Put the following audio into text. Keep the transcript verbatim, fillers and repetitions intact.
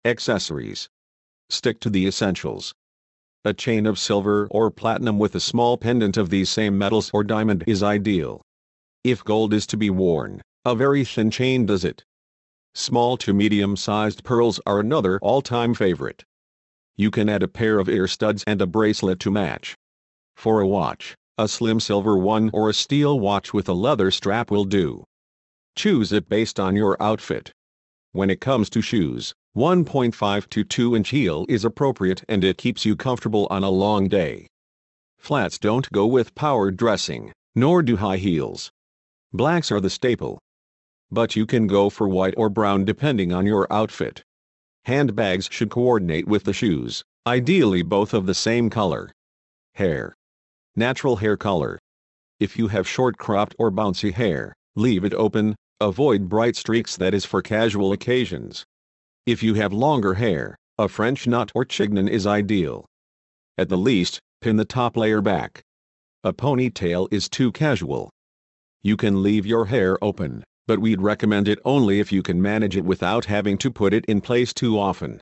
Accessories. Stick to the essentials. A chain of silver or platinum with a small pendant of these same metals or diamond is ideal. If gold is to be worn, a very thin chain does it. Small to medium-sized pearls are another all-time favorite. You can add a pair of ear studs and a bracelet to match. For a watch, a slim silver one or a steel watch with a leather strap will do. Choose it based on your outfit. When it comes to shoes, one point five to two inch heel is appropriate and it keeps you comfortable on a long day. Flats don't go with power dressing, nor do high heels. Blacks are the staple. But you can go for white or brown depending on your outfit. Handbags should coordinate with the shoes, ideally both of the same color. Hair. Natural hair color. If you have short cropped or bouncy hair, leave it open, avoid bright streaks, that is for casual occasions. If you have longer hair, a French knot or chignon is ideal. At the least, pin the top layer back. A ponytail is too casual. You can leave your hair open, but we'd recommend it only if you can manage it without having to put it in place too often.